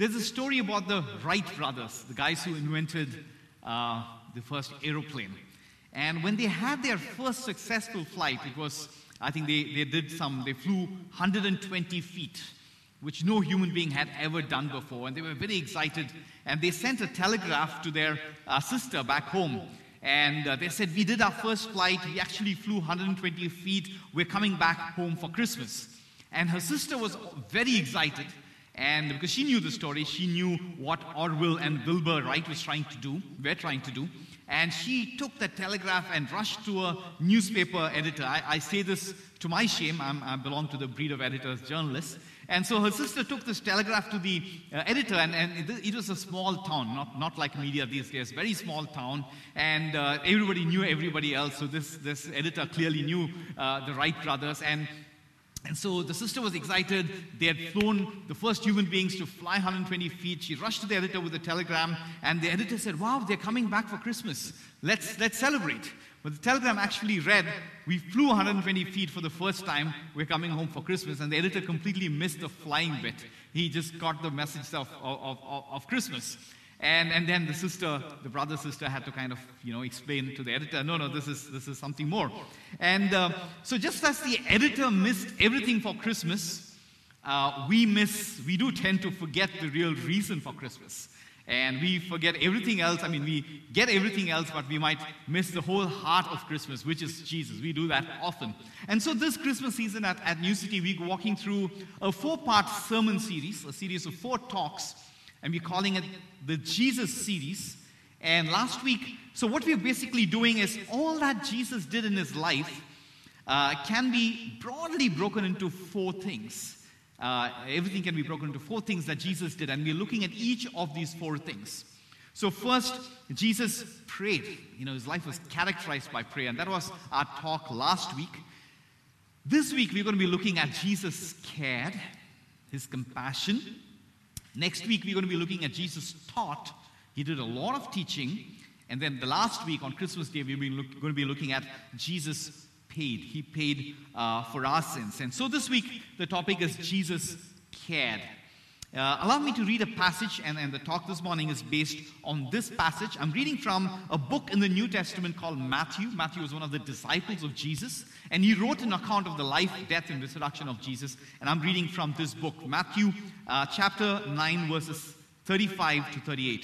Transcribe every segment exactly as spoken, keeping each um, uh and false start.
There's a story about the Wright brothers, the guys who invented uh, the first aeroplane. And when they had their first successful flight, it was, I think they, they did some, they flew one hundred twenty feet, which no human being had ever done before. And they were very excited. And they sent a telegraph to their uh, sister back home. And uh, they said, we did our first flight. We actually flew one hundred twenty feet. We're coming back home for Christmas. And her sister was very excited. And because she knew the story, she knew what Orville and Wilbur Wright was trying to do, were trying to do. And she took the telegraph and rushed to a newspaper editor. I, I say this to my shame. I'm, I belong to the breed of editors, journalists. And so her sister took this telegraph to the uh, editor, and, and it, it was a small town, not, not like media these days, very small town, and uh, everybody knew everybody else. So this, this editor clearly knew uh, the Wright brothers. And And so the sister was excited. They had flown the first human beings to fly one hundred twenty feet. She rushed to the editor with a telegram, and the editor said, wow, they're coming back for Christmas. Let's, let's celebrate. But the telegram actually read, we flew one hundred twenty feet for the first time. We're coming home for Christmas. And the editor completely missed the flying bit. He just got the message of, of, of, of Christmas. And, and then the sister, the brother sister had to kind of, you know, explain to the editor, no, no, this is, this is something more. And uh, so just as the editor missed everything for Christmas, uh, we miss, we do tend to forget the real reason for Christmas. And we forget everything else. I mean, we get everything else, but we might miss the whole heart of Christmas, which is Jesus. We do that often. And so this Christmas season at, at New City, we're walking through a four-part sermon series, a series of four talks. And we're calling it the Jesus series. And last week, so what we're basically doing is all that Jesus did in his life uh, can be broadly broken into four things. Uh, everything can be broken into four things that Jesus did. And we're looking at each of these four things. So first, Jesus prayed. You know, his life was characterized by prayer. And that was our talk last week. This week, we're going to be looking at Jesus cared, his compassion. Next week, we're going to be looking at Jesus taught. He did a lot of teaching. And then the last week, on Christmas Day, we're going to be looking at Jesus paid. He paid uh, for our sins. And so this week, the topic is Jesus cared. Uh, allow me to read a passage, and, and the talk this morning is based on this passage. I'm reading from a book in the New Testament called Matthew. Matthew was one of the disciples of Jesus, and he wrote an account of the life, death, and resurrection of Jesus. And I'm reading from this book, Matthew uh, chapter nine, verses thirty-five to thirty-eight.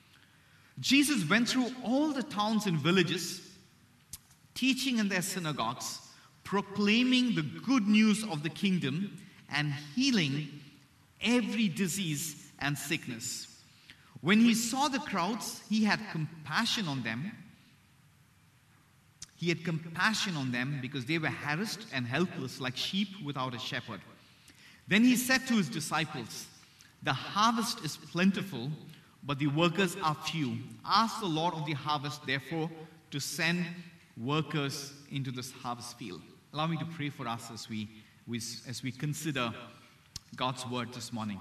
Jesus went through all the towns and villages, teaching in their synagogues, proclaiming the good news of the kingdom, and healing every disease and sickness. When he saw the crowds, he had compassion on them. He had compassion on them because they were harassed and helpless like sheep without a shepherd. Then he said to his disciples, the harvest is plentiful, but the workers are few. Ask the Lord of the harvest, therefore, to send workers into this harvest field. Allow me to pray for us as we, as we consider God's word this morning.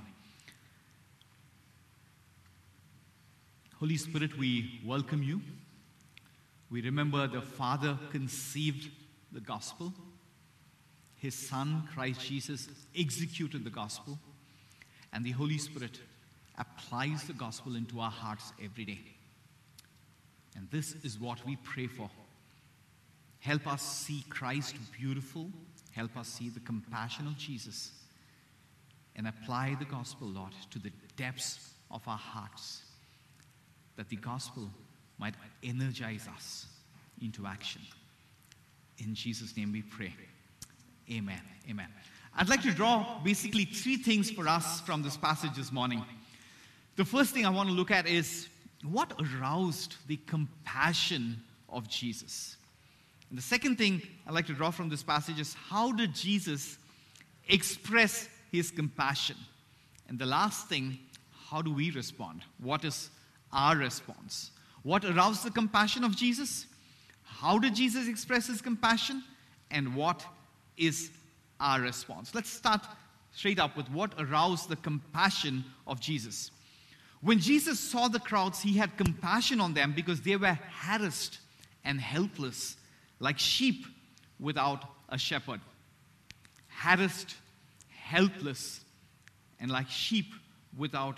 Holy Spirit, we welcome you. We remember the Father conceived the gospel. His Son, Christ Jesus, executed the gospel. And the Holy Spirit applies the gospel into our hearts every day. And this is what we pray for. Help us see Christ beautiful. Help us see the compassion of Jesus. And apply the gospel, Lord, to the depths of our hearts, that the gospel might energize us into action. In Jesus' name we pray. Amen. Amen. I'd like to draw basically three things for us from this passage this morning. The first thing I want to look at is what aroused the compassion of Jesus. And the second thing I'd like to draw from this passage is how did Jesus express his compassion? And the last thing, how do we respond? What is our response? What aroused the compassion of Jesus? How did Jesus express his compassion? And what is our response? Let's start straight up with what aroused the compassion of Jesus. When Jesus saw the crowds, he had compassion on them because they were harassed and helpless, like sheep without a shepherd. Harassed, helpless, and like sheep without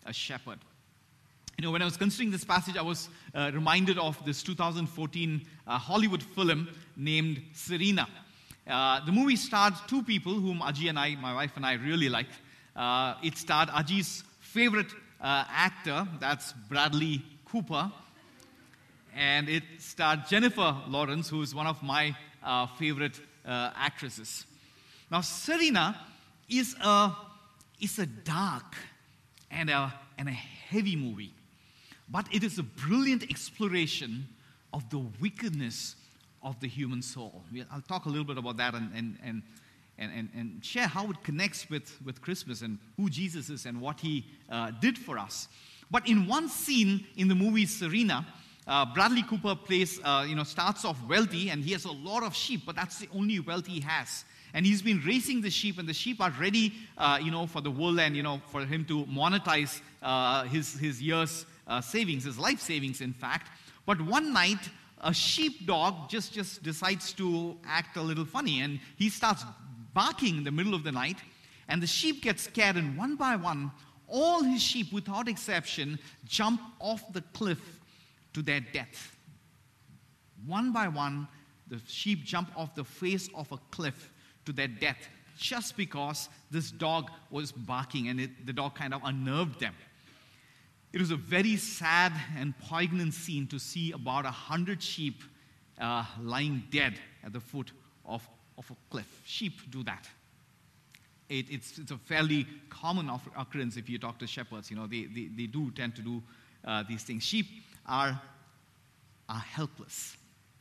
a shepherd. You know, when I was considering this passage, I was uh, reminded of this two thousand fourteen uh, Hollywood film named Serena. Uh, the movie starred two people whom Aji and I, my wife and I, really like. Uh, it starred Aji's favorite uh, actor, that's Bradley Cooper, and it starred Jennifer Lawrence, who is one of my uh, favorite uh, actresses. Now, Serena is a is a dark and a and a heavy movie. But it is a brilliant exploration of the wickedness of the human soul. I'll talk a little bit about that and, and, and, and, and share how it connects with, with Christmas and who Jesus is and what he uh, did for us. But in one scene in the movie Serena, uh, Bradley Cooper plays, uh, you know, starts off wealthy, and he has a lot of sheep, but that's the only wealth he has. And he's been raising the sheep, and the sheep are ready, uh, you know, for the wool and, you know, for him to monetize uh, his, his year's uh, savings, his life savings, in fact. But one night, a sheepdog just, just decides to act a little funny, and he starts barking in the middle of the night, and the sheep get scared, and one by one, all his sheep, without exception, jump off the cliff to their death. One by one, the sheep jump off the face of a cliff to their death, just because this dog was barking, and it, the dog kind of unnerved them. It was a very sad and poignant scene to see about a hundred sheep uh, lying dead at the foot of, of a cliff. Sheep do that. It, it's, it's a fairly common occurrence if you talk to shepherds. You know, they, they, they do tend to do uh, these things. Sheep are, are helpless.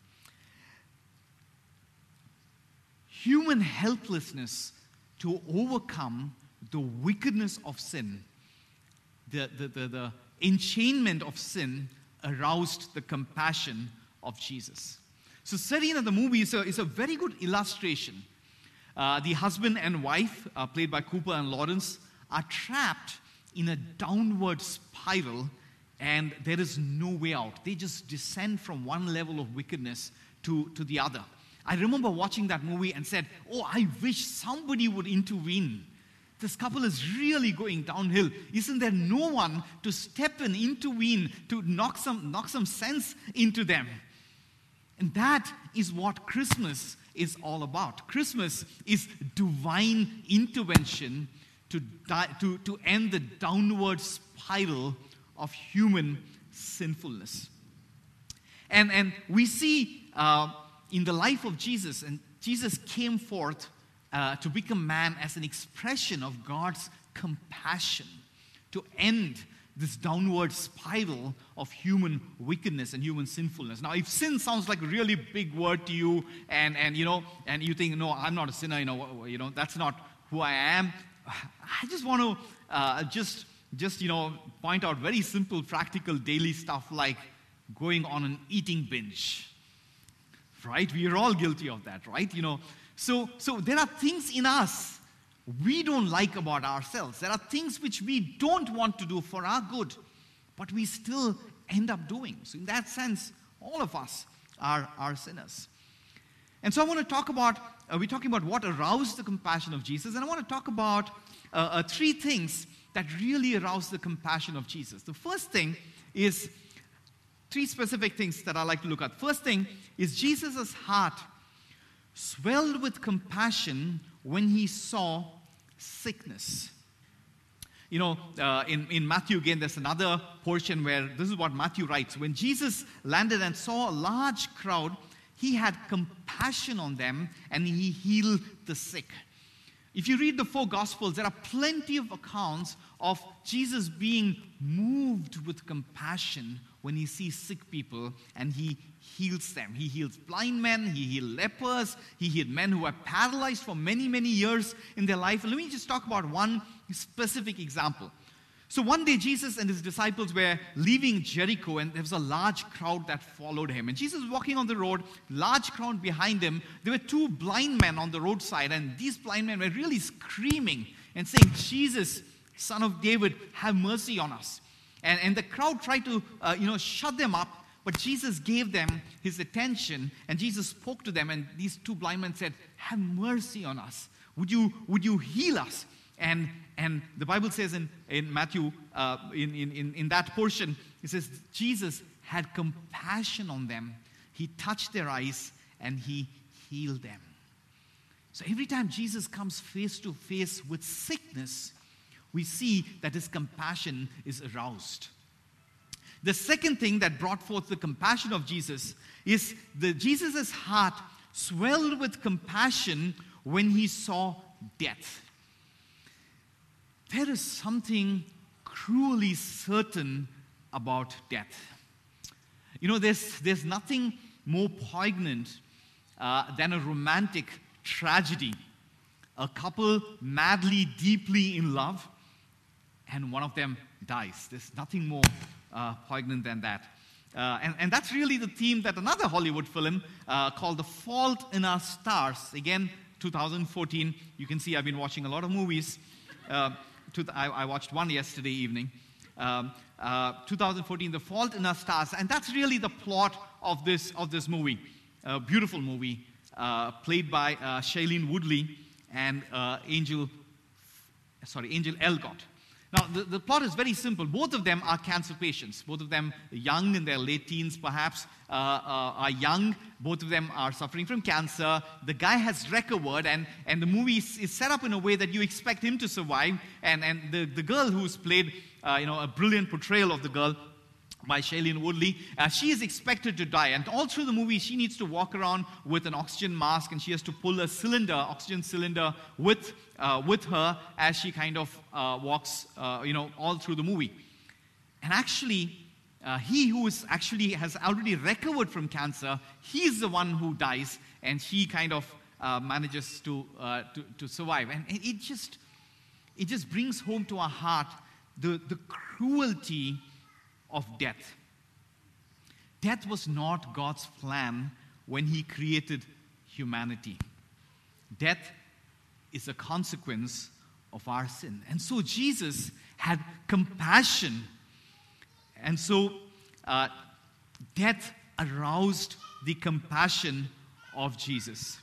Human helplessness to overcome the wickedness of sin, the, the, the, the enchainment of sin, aroused the compassion of Jesus. So Serena, the movie, is a, is a very good illustration. Uh, the husband and wife, uh, played by Cooper and Lawrence, are trapped in a downward spiral, and there is no way out. They just descend from one level of wickedness to, to the other. I remember watching that movie and said, oh, I wish somebody would intervene. This couple is really going downhill. Isn't there no one to step in, intervene, to knock some, knock some sense into them? And that is what Christmas is all about. Christmas is divine intervention to, di- to, to end the downward spiral of human sinfulness. And, and we see uh, in the life of Jesus, and Jesus came forth uh, to become man as an expression of God's compassion to end this downward spiral of human wickedness and human sinfulness. Now, if sin sounds like a really big word to you, and, and you know, and you think, no, I'm not a sinner, you know, you know, that's not who I am. I just want to uh, just, just you know, point out very simple, practical, daily stuff like going on an eating binge. Right? We are all guilty of that, right? You know, so so there are things in us we don't like about ourselves. There are things which we don't want to do for our good, but we still end up doing. So in that sense, all of us are, are sinners. And so I want to talk about, uh, we're talking about what aroused the compassion of Jesus, and I want to talk about uh, uh, three things that really aroused the compassion of Jesus. The first thing is three specific things that I like to look at. First thing is Jesus' heart swelled with compassion when he saw sickness. You know, uh, in, in Matthew again, there's another portion where this is what Matthew writes. When Jesus landed and saw a large crowd, he had compassion on them and he healed the sick. If you read the four Gospels, there are plenty of accounts of Jesus being moved with compassion when he sees sick people and he heals them. He heals blind men, he healed lepers, he healed men who were paralyzed for many, many years in their life. And let me just talk about one specific example. So one day Jesus and his disciples were leaving Jericho, and there was a large crowd that followed him. And Jesus was walking on the road, large crowd behind him. There were two blind men on the roadside, and these blind men were really screaming and saying, Jesus, Son of David, have mercy on us. And, and the crowd tried to, uh, you know, shut them up, but Jesus gave them his attention, and Jesus spoke to them, and these two blind men said, have mercy on us. Would you, would you heal us? And, and the Bible says in, in Matthew, uh, in, in, in that portion, it says, Jesus had compassion on them. He touched their eyes and he healed them. So every time Jesus comes face to face with sickness, we see that his compassion is aroused. The second thing that brought forth the compassion of Jesus is that Jesus' heart swelled with compassion when he saw death. There is something cruelly certain about death. You know, there's, there's nothing more poignant uh, than a romantic tragedy. A couple madly, deeply in love, and one of them dies. There's nothing more uh, poignant than that. Uh, and, and that's really the theme that another Hollywood film uh, called The Fault in Our Stars, again, two thousand fourteen. You can see I've been watching a lot of movies. Uh, to the, I, I watched one yesterday evening. Um, uh, two thousand fourteen, The Fault in Our Stars. And that's really the plot of this, of this movie. A beautiful movie, uh, played by uh, Shailene Woodley and uh, Angel, sorry, Angel Elgort. Now, the, the plot is very simple. Both of them are cancer patients. Both of them, young, in their late teens perhaps, uh, uh, are young. Both of them are suffering from cancer. The guy has recovered, and, and the movie is, is set up in a way that you expect him to survive. And, and the, the girl who's played, uh, you know, a brilliant portrayal of the girl by Shailene Woodley, uh, she is expected to die. And all through the movie, she needs to walk around with an oxygen mask, and she has to pull a cylinder, oxygen cylinder, with uh, with her as she kind of uh, walks, uh, you know, all through the movie. And actually, uh, he who is actually has already recovered from cancer, he is the one who dies, and she kind of uh, manages to, uh, to to survive. And it just it just brings home to our heart the the cruelty of death. Death was not God's plan when he created humanity. Death is a consequence of our sin. And so Jesus had compassion. And so uh, death aroused the compassion of Jesus.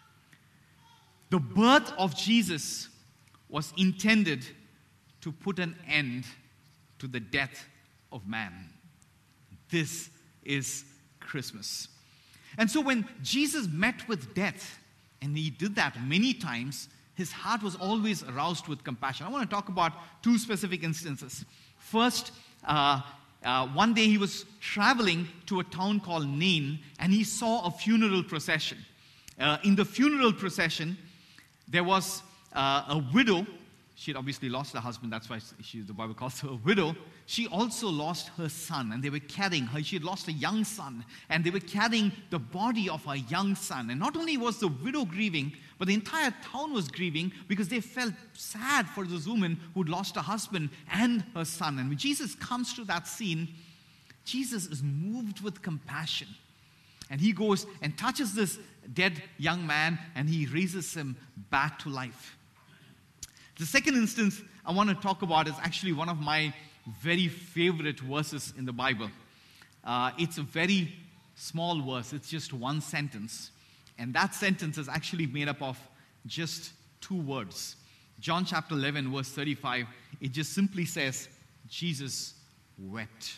The birth of Jesus was intended to put an end to the death of man. This is Christmas. And so when Jesus met with death, and he did that many times, his heart was always aroused with compassion. I want to talk about two specific instances. First, uh, uh, one day he was traveling to a town called Nain, and he saw a funeral procession. Uh, in the funeral procession, there was uh, a widow. She had obviously lost her husband. That's why she, the Bible calls her a widow. She also lost her son, and they were carrying her. She had lost a young son, and they were carrying the body of her young son. And not only was the widow grieving, but the entire town was grieving because they felt sad for this woman who'd lost her husband and her son. And when Jesus comes to that scene, Jesus is moved with compassion. And he goes and touches this dead young man, and he raises him back to life. The second instance I want to talk about is actually one of my very favorite verses in the Bible. Uh, it's a very small verse. It's just one sentence. And that sentence is actually made up of just two words. John chapter eleven, verse thirty-five, it just simply says, Jesus wept.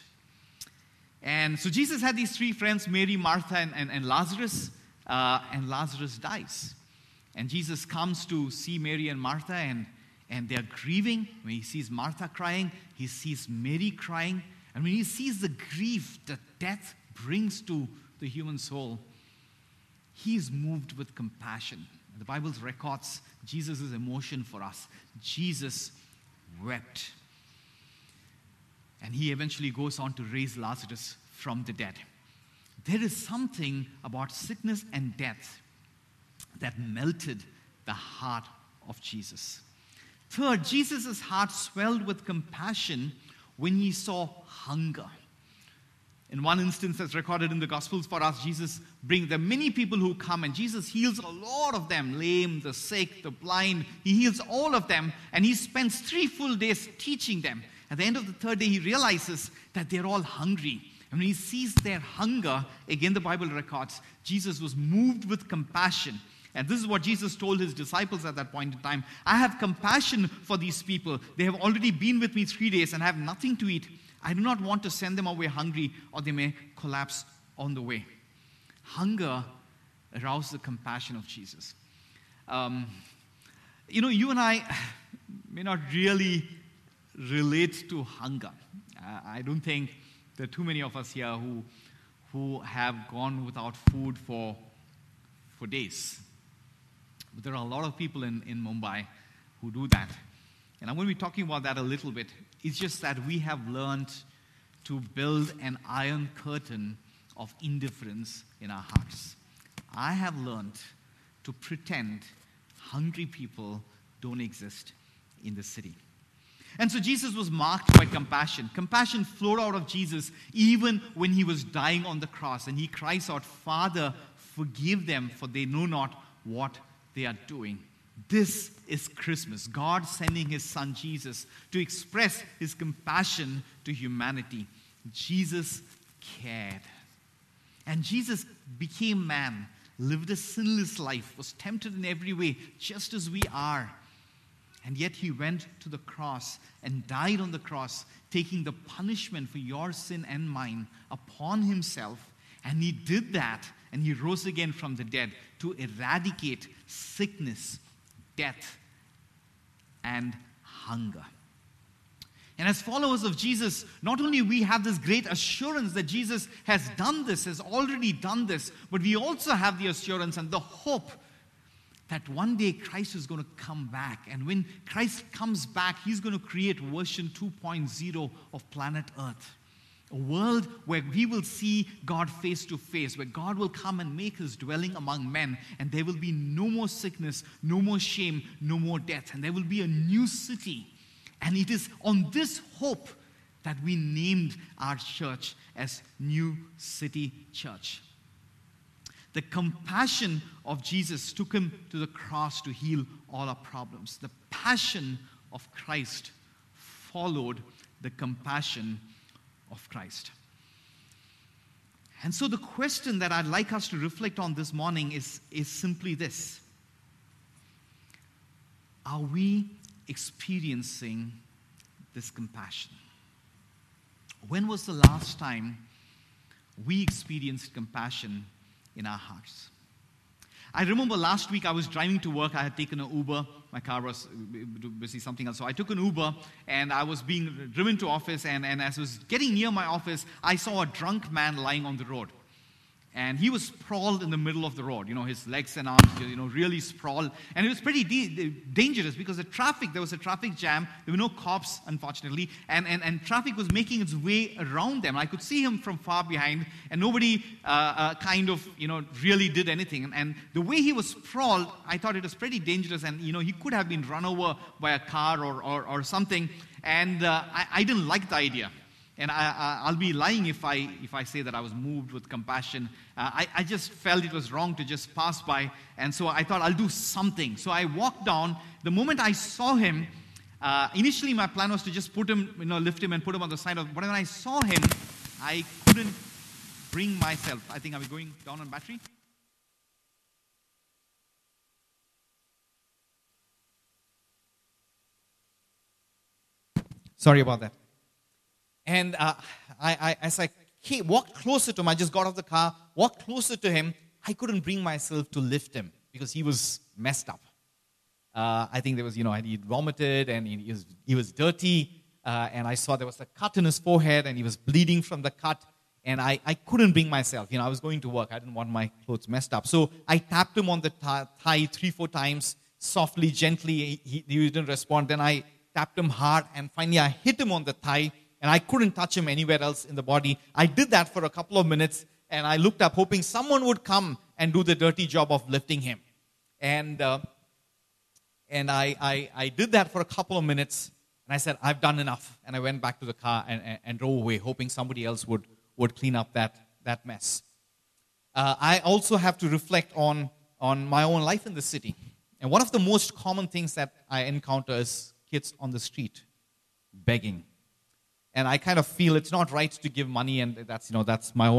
And so Jesus had these three friends, Mary, Martha, and, and, and Lazarus. Uh, and Lazarus dies. And Jesus comes to see Mary and Martha, and And they're grieving. When he sees Martha crying, he sees Mary crying. And when he sees the grief that death brings to the human soul, he is moved with compassion. The Bible records Jesus' emotion for us. Jesus wept. And he eventually goes on to raise Lazarus from the dead. There is something about sickness and death that melted the heart of Jesus. Third, Jesus' heart swelled with compassion when he saw hunger. In one instance that's recorded in the Gospels for us, Jesus brings, there are many people who come, and Jesus heals a lot of them, lame, the sick, the blind. He heals all of them, and he spends three full days teaching them. At the end of the third day, he realizes that they're all hungry. And when he sees their hunger, again the Bible records, Jesus was moved with compassion. And this is what Jesus told his disciples at that point in time. I have compassion for these people. They have already been with me three days and have nothing to eat. I do not want to send them away hungry, or they may collapse on the way. Hunger aroused the compassion of Jesus. Um, you know, you and I may not really relate to hunger. Uh, I don't think there are too many of us here who who have gone without food for for days. But there are a lot of people in, in Mumbai who do that. And I'm going to be talking about that a little bit. It's just that we have learned to build an iron curtain of indifference in our hearts. I have learned to pretend hungry people don't exist in the city. And so Jesus was marked by compassion. Compassion flowed out of Jesus even when he was dying on the cross. And he cries out, Father, forgive them, for they know not what they are doing. This is Christmas. God sending his son Jesus to express his compassion to humanity. Jesus cared. And Jesus became man, lived a sinless life, was tempted in every way, just as we are. And yet he went to the cross and died on the cross, taking the punishment for your sin and mine upon himself. And he did that, and he rose again from the dead to eradicate sickness, death, and hunger. And as followers of Jesus, not only we have this great assurance that Jesus has done this, has already done this, but we also have the assurance and the hope that one day Christ is going to come back. And when Christ comes back, he's going to create version two point oh of planet Earth. A world where we will see God face to face, where God will come and make his dwelling among men, and there will be no more sickness, no more shame, no more death, and there will be a new city. And it is on this hope that we named our church as New City Church. The compassion of Jesus took him to the cross to heal all our problems. The passion of Christ followed the compassion of Christ. And so the question that I'd like us to reflect on this morning is, is simply this. Are we experiencing this compassion? When was the last time we experienced compassion in our hearts? I remember last week I was driving to work. I had taken an Uber. My car was busy something else. So I took an Uber and I was being driven to office. And, and as I was getting near my office, I saw a drunk man lying on the road. And he was sprawled in the middle of the road. You know, his legs and arms, you know, really sprawled. And it was pretty de- dangerous because the traffic, there was a traffic jam. There were no cops, unfortunately. And, and, and traffic was making its way around them. I could see him from far behind. And nobody uh, uh, kind of, you know, really did anything. And, and the way he was sprawled, I thought it was pretty dangerous. And, you know, he could have been run over by a car or, or, or something. And uh, I, I didn't like the idea. And I, I, I'll be lying if I if I say that I was moved with compassion. Uh, I, I just felt it was wrong to just pass by. And so I thought I'll do something. So I walked down. The moment I saw him, uh, initially my plan was to just put him, you know, lift him and put him on the side of. But when I saw him, I couldn't bring myself. I think I was going down on battery. Sorry about that. And uh, I, I, as I came, walked closer to him, I just got off the car, walked closer to him, I couldn't bring myself to lift him because he was messed up. Uh, I think there was, you know, he vomited and he was, he was dirty. Uh, and I saw there was a cut in his forehead and he was bleeding from the cut. And I, I couldn't bring myself. You know, I was going to work. I didn't want my clothes messed up. So I tapped him on the thigh three, four times, softly, gently. He, he didn't respond. Then I tapped him hard. And finally, I hit him on the thigh. And I couldn't touch him anywhere else in the body. I did that for a couple of minutes. And I looked up, hoping someone would come and do the dirty job of lifting him. And uh, and I, I, I did that for a couple of minutes. And I said, I've done enough. And I went back to the car and, and, and drove away, hoping somebody else would, would clean up that, that mess. Uh, I also have to reflect on, on my own life in the city. And one of the most common things that I encounter is kids on the street begging. And I kind of feel it's not right to give money, and that's, you know, that's my own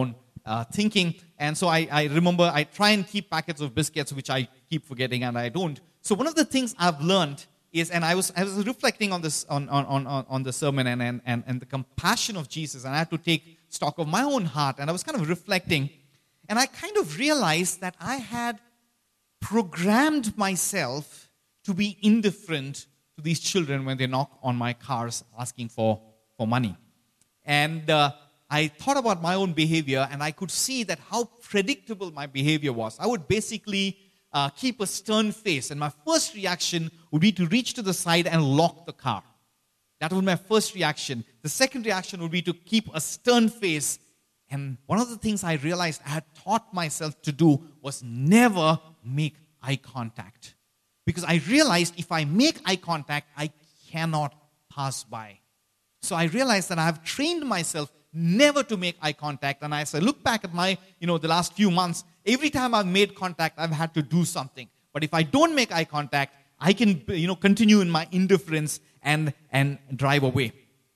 uh, thinking. And so I, I remember I try and keep packets of biscuits, which I keep forgetting, and I don't. So one of the things I've learned is, and I was I was reflecting on this on on on, on the sermon and, and and and the compassion of Jesus, and I had to take stock of my own heart, and I was kind of reflecting, and I kind of realized that I had programmed myself to be indifferent to these children when they knock on my cars asking for, for money. And uh, I thought about my own behavior, and I could see that how predictable my behavior was. I would basically uh, keep a stern face, and my first reaction would be to reach to the side and lock the car. That was my first reaction. The second reaction would be to keep a stern face. And one of the things I realized I had taught myself to do was never make eye contact. Because I realized if I make eye contact, I cannot pass by. So I realized that I have trained myself never to make eye contact. And as I look back at my, you know, the last few months, every time I've made contact, I've had to do something. But if I don't make eye contact, I can, you know, continue in my indifference and, and drive away.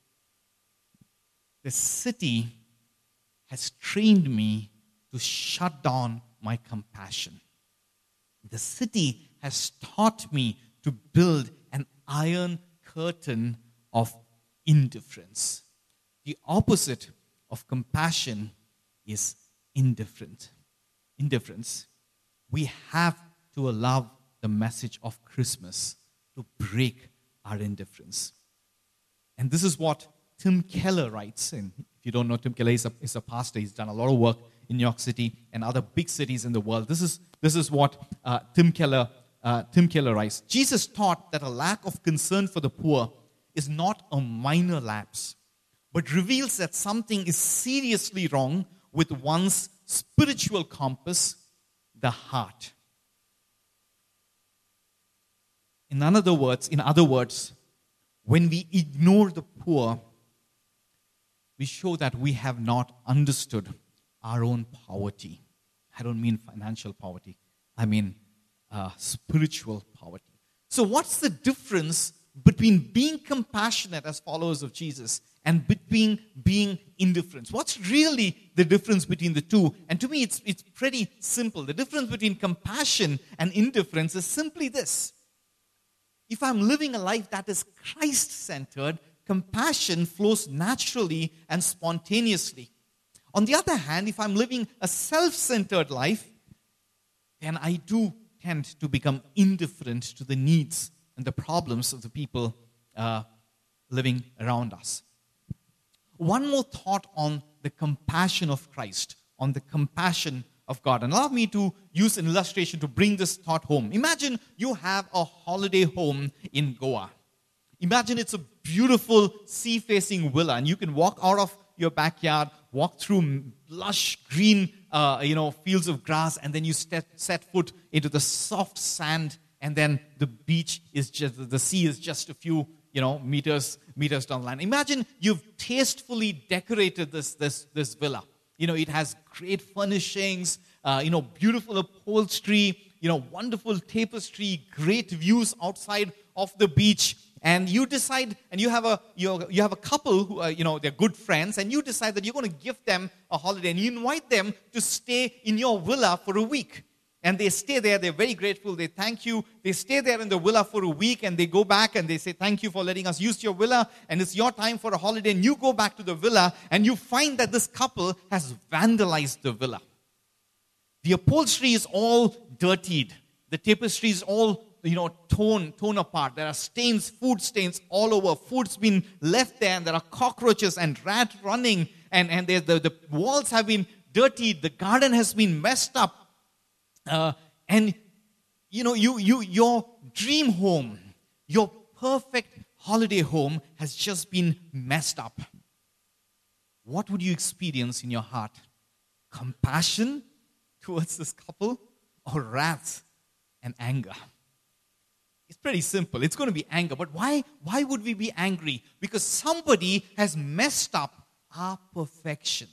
The city has trained me to shut down my compassion. The city has taught me to build an iron curtain of indifference. The opposite of compassion is indifferent. Indifference. We have to allow the message of Christmas to break our indifference. And this is what Tim Keller writes. And if you don't know, Tim Keller is a, is a pastor. He's done a lot of work in New York City and other big cities in the world. This is, this is what uh, Tim Keller uh, Tim Keller writes. Jesus taught that a lack of concern for the poor is not a minor lapse, but reveals that something is seriously wrong with one's spiritual compass, the heart. In other words, in other words, when we ignore the poor, we show that we have not understood our own poverty. I don't mean financial poverty. I mean uh, spiritual poverty. So what's the difference between being compassionate as followers of Jesus and between being indifferent? What's really the difference between the two? And to me, it's, it's pretty simple. The difference between compassion and indifference is simply this. If I'm living a life that is Christ-centered, compassion flows naturally and spontaneously. On the other hand, if I'm living a self-centered life, then I do tend to become indifferent to the needs and the problems of the people uh, living around us. One more thought on the compassion of Christ, on the compassion of God. And allow me to use an illustration to bring this thought home. Imagine you have a holiday home in Goa. Imagine it's a beautiful sea-facing villa, and you can walk out of your backyard, walk through lush green, uh, you know, fields of grass, and then you step, set foot into the soft sand, and then the beach is just, the sea is just a few, you know, meters meters down the line. Imagine you've tastefully decorated this this this villa. You know, it has great furnishings, uh, you know, beautiful upholstery, you know, wonderful tapestry, great views outside of the beach. And you decide, and you have a you you have a couple who are, you know, they're good friends, and you decide that you're going to give them a holiday, and you invite them to stay in your villa for a week. And they stay there, they're very grateful, they thank you. They stay there in the villa for a week, and they go back and they say, thank you for letting us use your villa, and it's your time for a holiday. And you go back to the villa, and you find that this couple has vandalized the villa. The upholstery is all dirtied. The tapestry is all, you know, torn, torn apart. There are stains, food stains all over. Food's been left there, and there are cockroaches and rats running, and, and the, the walls have been dirtied. The garden has been messed up. Uh, and, you know, you, you, your dream home, your perfect holiday home has just been messed up. What would you experience in your heart? Compassion towards this couple, or wrath and anger? It's pretty simple. It's going to be anger. But why, why would we be angry? Because somebody has messed up our perfection.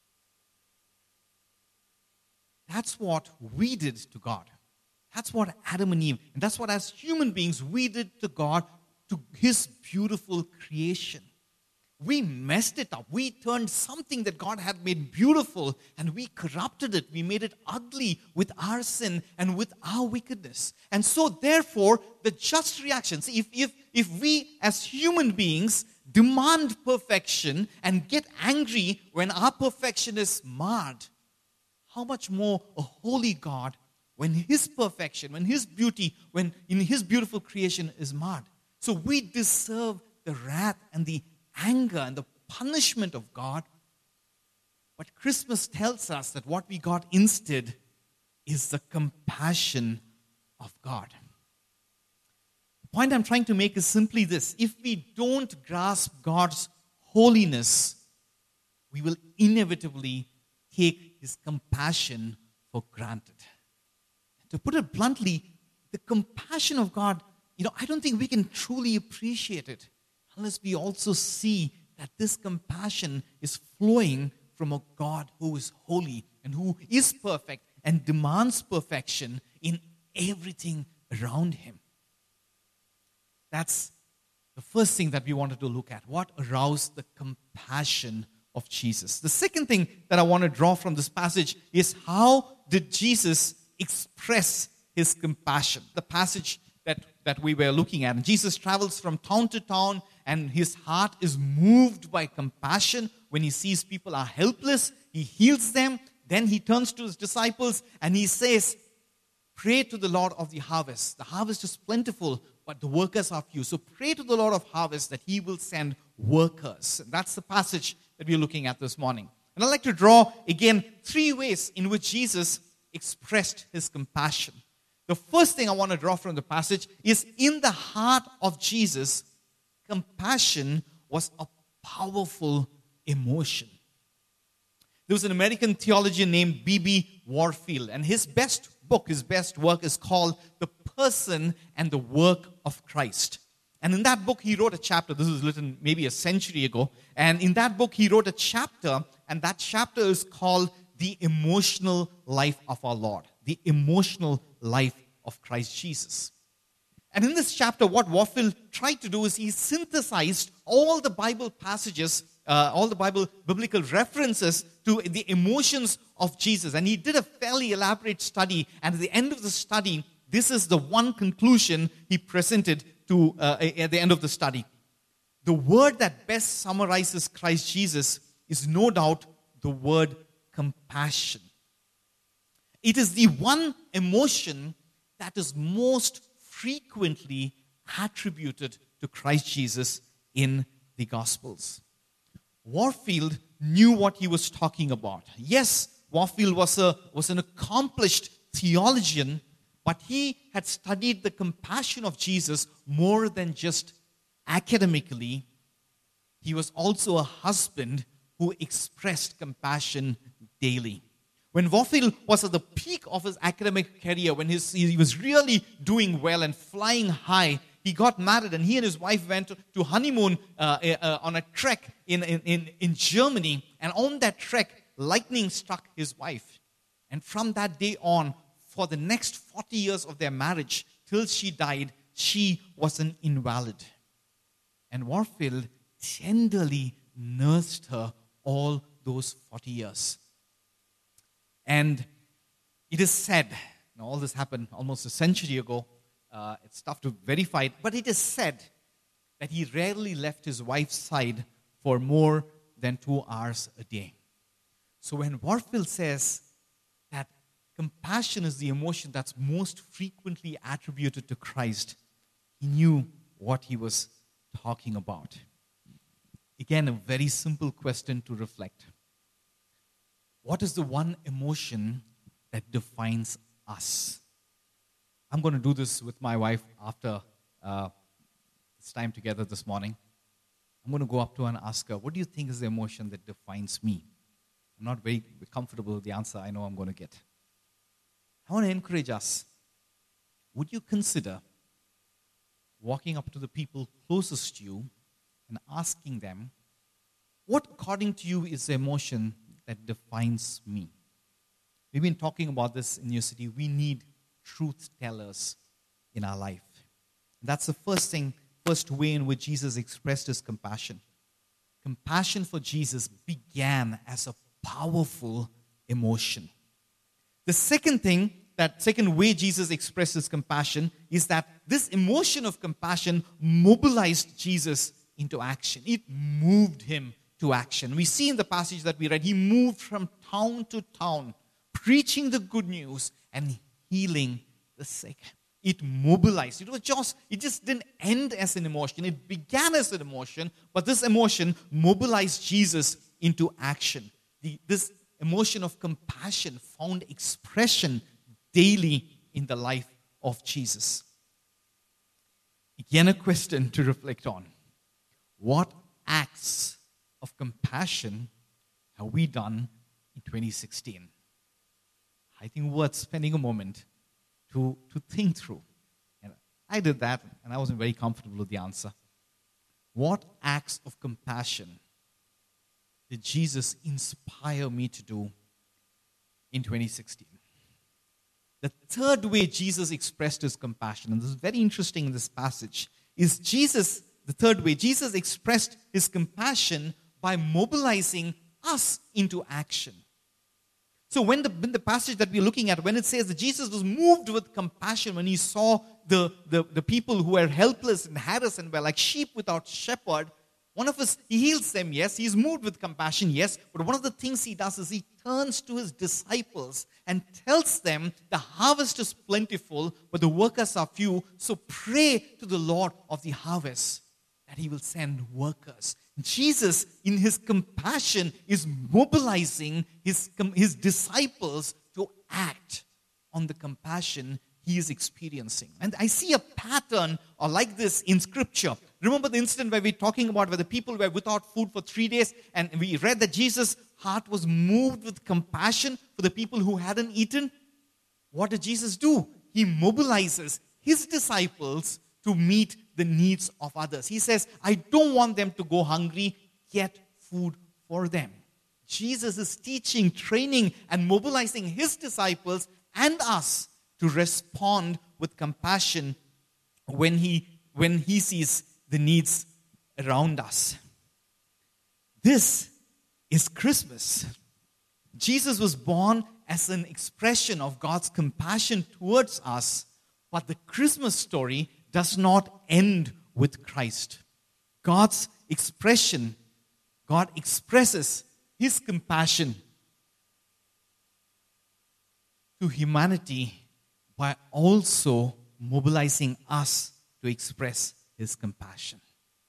That's what we did to God. That's what Adam and Eve, and that's what as human beings we did to God, to His beautiful creation. We messed it up. We turned something that God had made beautiful and we corrupted it. We made it ugly with our sin and with our wickedness. And so, therefore, the just reactions, if, if, if we as human beings demand perfection and get angry when our perfection is marred, how much more a holy God, when His perfection, when His beauty, when in His beautiful creation is marred. So we deserve the wrath and the anger and the punishment of God. But Christmas tells us that what we got instead is the compassion of God. The point I'm trying to make is simply this. If we don't grasp God's holiness, we will inevitably take His compassion for granted. To put it bluntly, the compassion of God, you know, I don't think we can truly appreciate it unless we also see that this compassion is flowing from a God who is holy and who is perfect and demands perfection in everything around Him. That's the first thing that we wanted to look at. What aroused the compassion of Jesus? The second thing that I want to draw from this passage is, how did Jesus express His compassion? The passage that, that we were looking at. And Jesus travels from town to town, and His heart is moved by compassion. When He sees people are helpless, He heals them. Then He turns to His disciples and He says, pray to the Lord of the harvest. The harvest is plentiful, but the workers are few. So pray to the Lord of harvest that He will send workers. That's the passage that we're looking at this morning. And I'd like to draw, again, three ways in which Jesus expressed His compassion. The first thing I want to draw from the passage is, in the heart of Jesus, compassion was a powerful emotion. There was an American theologian named B B Warfield, and his best book, his best work is called The Person and the Work of Christ. And in that book, he wrote a chapter. This was written maybe a century ago. And in that book, he wrote a chapter, and that chapter is called The Emotional Life of Our Lord. The Emotional Life of Christ Jesus. And in this chapter, what Warfield tried to do is he synthesized all the Bible passages, uh, all the Bible biblical references to the emotions of Jesus. And he did a fairly elaborate study. And at the end of the study, this is the one conclusion he presented to uh, at the end of the study. The word that best summarizes Christ Jesus is no doubt the word compassion. It is the one emotion that is most frequently attributed to Christ Jesus in the Gospels. Warfield knew what he was talking about. Yes, Warfield was a was an accomplished theologian, but he had studied the compassion of Jesus more than just academically. He was also a husband who expressed compassion daily. When Warfield was at the peak of his academic career, when his, he was really doing well and flying high, he got married, and he and his wife went to, to honeymoon uh, uh, on a trek in, in, in Germany. And on that trek, lightning struck his wife. And from that day on, for the next forty years of their marriage, till she died, she was an invalid. And Warfield tenderly nursed her all those forty years. And it is said, now all this happened almost a century ago, uh, it's tough to verify it, but it is said that he rarely left his wife's side for more than two hours a day. So when Warfield says that compassion is the emotion that's most frequently attributed to Christ, he knew what he was talking about. Again, a very simple question to reflect. What is the one emotion that defines us? I'm going to do this with my wife after uh, this time together this morning. I'm going to go up to her and ask her, what do you think is the emotion that defines me? I'm not very comfortable with the answer I know I'm going to get. I want to encourage us. Would you consider walking up to the people closest to you and asking them, what according to you is the emotion that defines me? We've been talking about this in New City. We need truth tellers in our life. That's the first thing, first way in which Jesus expressed his compassion. compassion for Jesus began as a powerful emotion. The second thing, that second way Jesus expresses compassion is that this emotion of compassion mobilized Jesus into action. It moved him to action. We see in the passage that we read, he moved from town to town, preaching the good news and healing the sick. It mobilized. It was just, it just didn't end as an emotion. It began as an emotion, but this emotion mobilized Jesus into action. The, this emotion of compassion found expression daily in the life of Jesus. Again, a question to reflect on. What acts of compassion have we done in twenty sixteen? I think worth spending a moment to, to think through. And I did that, and I wasn't very comfortable with the answer. What acts of compassion did Jesus inspire me to do in twenty sixteen? The third way Jesus expressed his compassion, and this is very interesting in this passage, is Jesus, the third way, Jesus expressed his compassion by mobilizing us into action. So when the, when the passage that we're looking at, when it says that Jesus was moved with compassion when he saw the, the, the people who were helpless and harassed and were like sheep without shepherd, one of us, he heals them, yes. He's moved with compassion, yes. But one of the things he does is he turns to his disciples and tells them the harvest is plentiful, but the workers are few. So pray to the Lord of the harvest that he will send workers. Jesus, in his compassion, is mobilizing his, his disciples to act on the compassion he is experiencing. And I see a pattern or like this in Scripture. Remember the incident where we're talking about where the people were without food for three days, and we read that Jesus' heart was moved with compassion for the people who hadn't eaten? What did Jesus do? He mobilizes his disciples to meet the needs of others. He says, I don't want them to go hungry, get food for them. Jesus is teaching, training, and mobilizing his disciples and us to respond with compassion when he, when he sees the needs around us. This is Christmas. Jesus was born as an expression of God's compassion towards us, but the Christmas story does not end with Christ. God's expression, God expresses his compassion to humanity by also mobilizing us to express his compassion.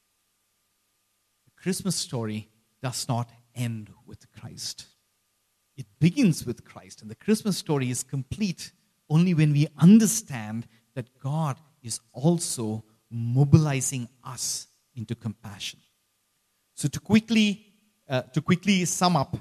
The Christmas story does not end with Christ. It begins with Christ, and the Christmas story is complete only when we understand that God is also mobilizing us into compassion. So to quickly, uh, to quickly sum up,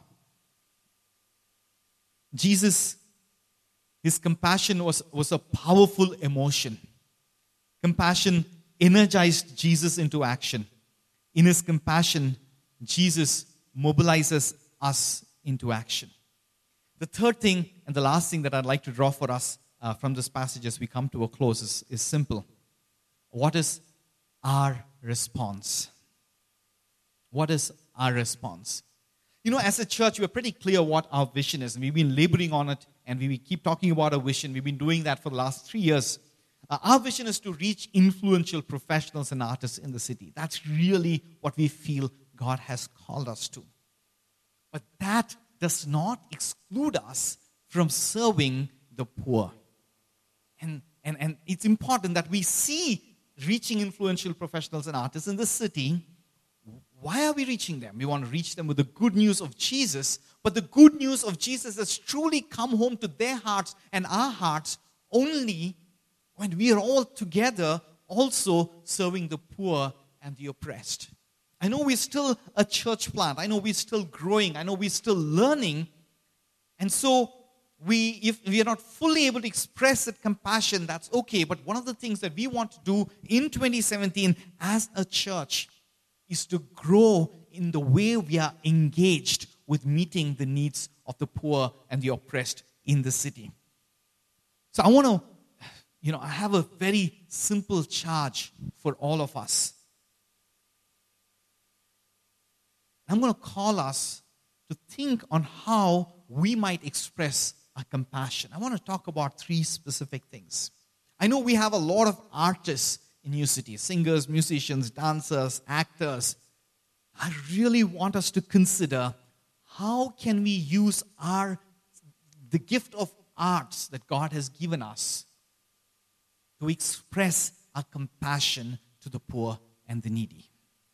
Jesus, his compassion was, was a powerful emotion. Compassion energized Jesus into action. In his compassion, Jesus mobilizes us into action. The third thing and the last thing that I'd like to draw for us uh, from this passage as we come to a close is, is simple. What is our response? What is our response? You know, as a church, we're pretty clear what our vision is. And we've been laboring on it, and we keep talking about our vision. We've been doing that for the last three years. Uh, our vision is to reach influential professionals and artists in the city. That's really what we feel God has called us to. But that does not exclude us from serving the poor. And, and, and it's important that we see reaching influential professionals and artists in the city. Why are we reaching them? We want to reach them with the good news of Jesus, but the good news of Jesus has truly come home to their hearts and our hearts only when we are all together also serving the poor and the oppressed. I know we're still a church plant. I know we're still growing. I know we're still learning. And so we, if we are not fully able to express that compassion, that's okay. But one of the things that we want to do in twenty seventeen as a church is to grow in the way we are engaged with meeting the needs of the poor and the oppressed in the city. So I want to, you know, I have a very simple charge for all of us. I'm going to call us to think on how we might express our compassion. I want to talk about three specific things. I know we have a lot of artists in New City, singers, musicians, dancers, actors. I really want us to consider how can we use our the gift of arts that God has given us to express our compassion to the poor and the needy.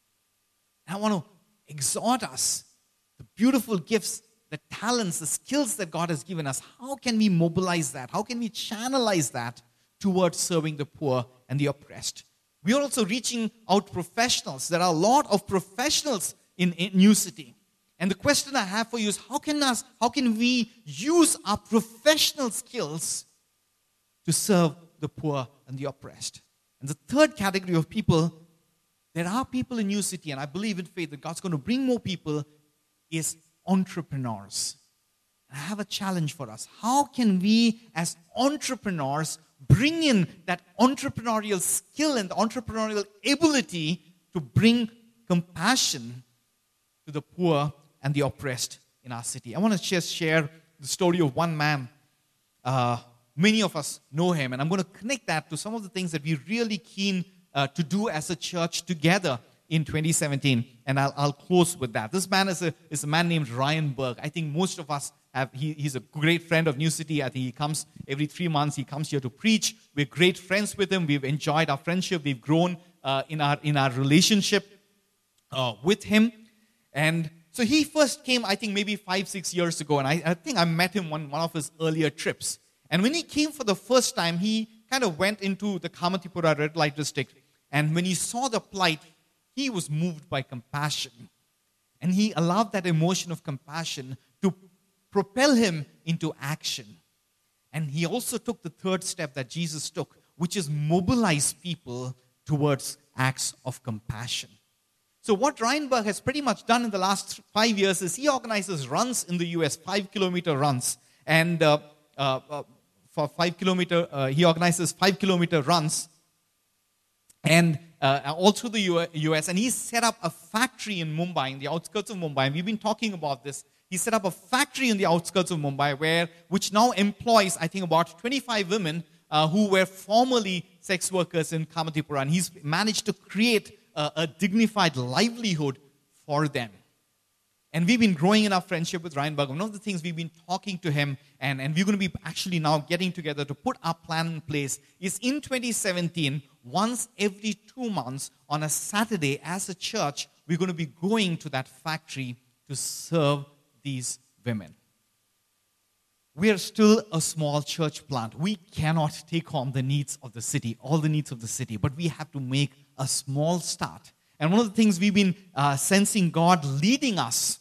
And I want to exhort us, the beautiful gifts, the talents, the skills that God has given us. How can we mobilize that? How can we channelize that towards serving the poor and the oppressed? We are also reaching out professionals. There are a lot of professionals in, in New City. And the question I have for you is, how can us, how can we use our professional skills to serve the poor and the oppressed? And the third category of people, there are people in New City, and I believe in faith that God's going to bring more people, is entrepreneurs. And I have a challenge for us. How can we, as entrepreneurs, bring in that entrepreneurial skill and the entrepreneurial ability to bring compassion to the poor and the oppressed in our city? I want to just share the story of one man. Uh, many of us know him, and I'm going to connect that to some of the things that we're really keen uh, to do as a church together in twenty seventeen, and I'll, I'll close with that. This man is a, is a man named Ryan Berg. I think most of us have, he, he's a great friend of New City. I think he comes every three months, he comes here to preach. We're great friends with him. We've enjoyed our friendship. We've grown uh, in our in our relationship uh, with him. And so he first came, I think, maybe five, six years ago, and I, I think I met him on one of his earlier trips. And when he came for the first time, he kind of went into the Kamatipura red light district, and when he saw the plight, he was moved by compassion. And he allowed that emotion of compassion to propel him into action. And he also took the third step that Jesus took, which is mobilize people towards acts of compassion. So what Ryan Berg has pretty much done in the last five years is he organizes runs in the U S, five-kilometer runs. And uh, uh, uh, for five kilometer, uh, he organizes five-kilometer runs. And uh, all through the U S, and he set up a factory in Mumbai, in the outskirts of Mumbai. And we've been talking about this. He set up a factory in the outskirts of Mumbai, where which now employs, I think, about twenty-five women uh, who were formerly sex workers in Kamatipura. And he's managed to create a, a dignified livelihood for them. And we've been growing in our friendship with Ryan Berg. One of the things we've been talking to him, and, and we're going to be actually now getting together to put our plan in place, is in twenty seventeen, once every two months on a Saturday as a church, we're going to be going to that factory to serve these women. We are still a small church plant. We cannot take on the needs of the city, all the needs of the city, but we have to make a small start. And one of the things we've been uh, sensing God leading us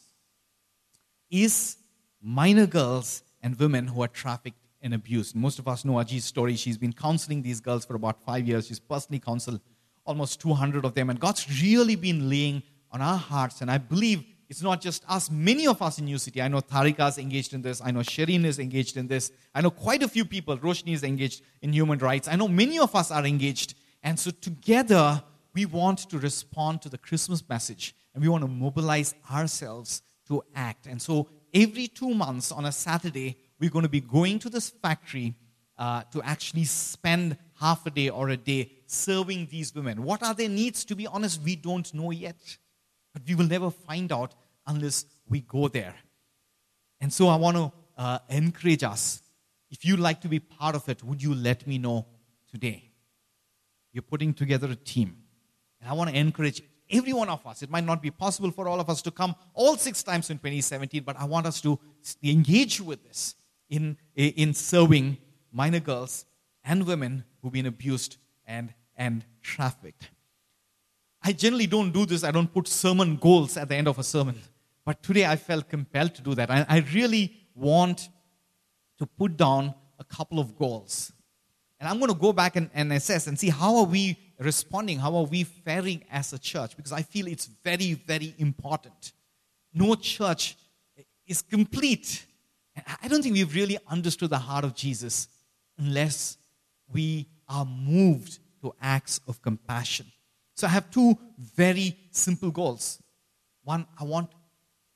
is minor girls and women who are trafficked and abused. Most of us know Aji's story. She's been counseling these girls for about five years. She's personally counseled almost two hundred of them. And God's really been laying on our hearts. And I believe it's not just us. Many of us in New City. I know Tharika is engaged in this. I know Shireen is engaged in this. I know quite a few people. Roshni is engaged in human rights. I know many of us are engaged. And so together, we want to respond to the Christmas message. And we want to mobilize ourselves to act. And so every two months on a Saturday, we're going to be going to this factory uh, to actually spend half a day or a day serving these women. What are their needs? To be honest, we don't know yet. But we will never find out unless we go there. And so I want to uh, encourage us. If you'd like to be part of it, would you let me know today? You're putting together a team. And I want to encourage every one of us. It might not be possible for all of us to come all six times in twenty seventeen, but I want us to engage with this in, in serving minor girls and women who've been abused and, and trafficked. I generally don't do this. I don't put sermon goals at the end of a sermon. But today I felt compelled to do that. I, I really want to put down a couple of goals. And I'm going to go back and, and assess and see how are we responding, how are we faring as a church, because I feel it's very, very important. No church is complete. I don't think we've really understood the heart of Jesus unless we are moved to acts of compassion. So I have two very simple goals. One, I want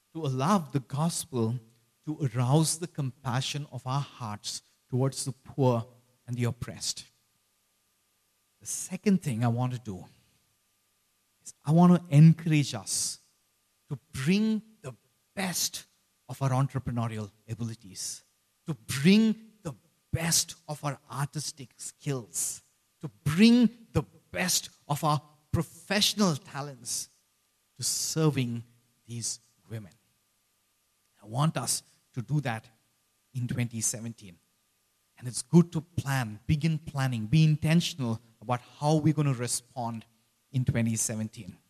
to allow the gospel to arouse the compassion of our hearts towards the poor and the oppressed. The second thing I want to do is I want to encourage us to bring the best of our entrepreneurial abilities, to bring the best of our artistic skills, to bring the best of our professional talents to serving these women. I want us to do that in twenty seventeen. And it's good to plan, begin planning, be intentional about how we're going to respond in twenty seventeen.